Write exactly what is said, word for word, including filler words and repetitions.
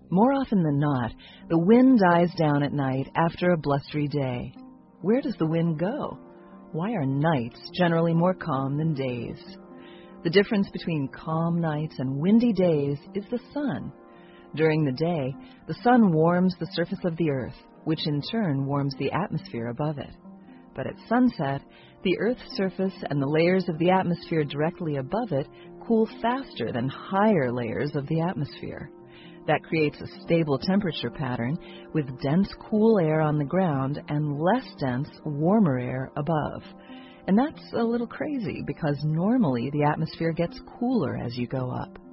More often than not, the wind dies down at night after a blustery day. Where does the wind go? Why are nights generally more calm than days? The difference between calm nights and windy days is the sun. During the day, the sun warms the surface of the earth, which in turn warms the atmosphere above it. But at sunset, the Earth's surface and the layers of the atmosphere directly above it cool faster than higher layers of the atmosphere. That creates a stable temperature pattern with dense cool air on the ground and less dense, warmer air above. And that's a little crazy because normally the atmosphere gets cooler as you go up.